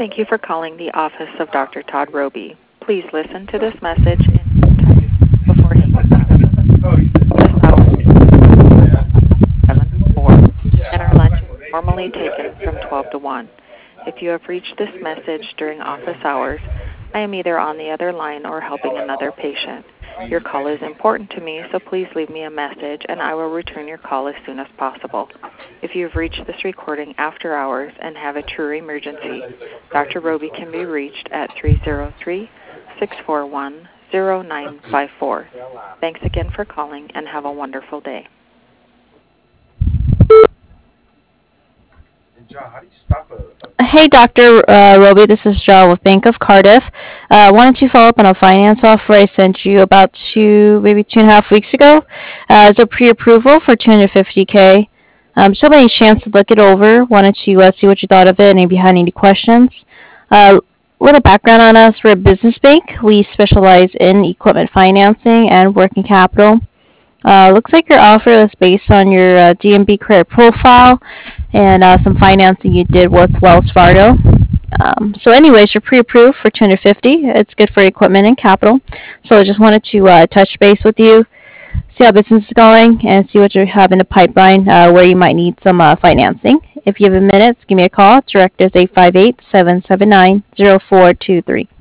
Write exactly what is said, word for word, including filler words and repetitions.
Thank you for calling the office of Doctor Todd Roby. Please listen to this message in time before he goes out. Office hours seven to four, and our lunch is normally taken from twelve to one. If you have reached this message during office hours, I am either on the other line or helping another patient. Your call is important to me, so please leave me a message and I will return your call as soon as possible. If you have reached this recording after hours and have a true emergency, Doctor Roby can be reached at three zero three, six four one, zero nine five four. Thanks again for calling and have a wonderful day. Hey, Doctor Uh, Roby, this is Jo with Bank of Cardiff. I uh, wanted to follow up on a finance offer I sent you about two, maybe two and a half weeks ago. Uh, it's a pre-approval for two hundred fifty K. Um, so many chance to look it over. Wanted to uh, see what you thought of it and if you had any questions. A uh, little background on us. We're a business bank. We specialize in equipment financing and working capital. Uh, looks like your offer is based on your uh, D N B credit profile and uh, some financing you did with Wells Fargo. Um, so anyways, you're pre-approved for two hundred fifty. It's good for equipment and capital. So I just wanted to uh, touch base with you, see how business is going, and see what you have in the pipeline uh, where you might need some uh, financing. If you have a minute, give me a call. Direct is eight five eight, seven seven nine, zero four two three.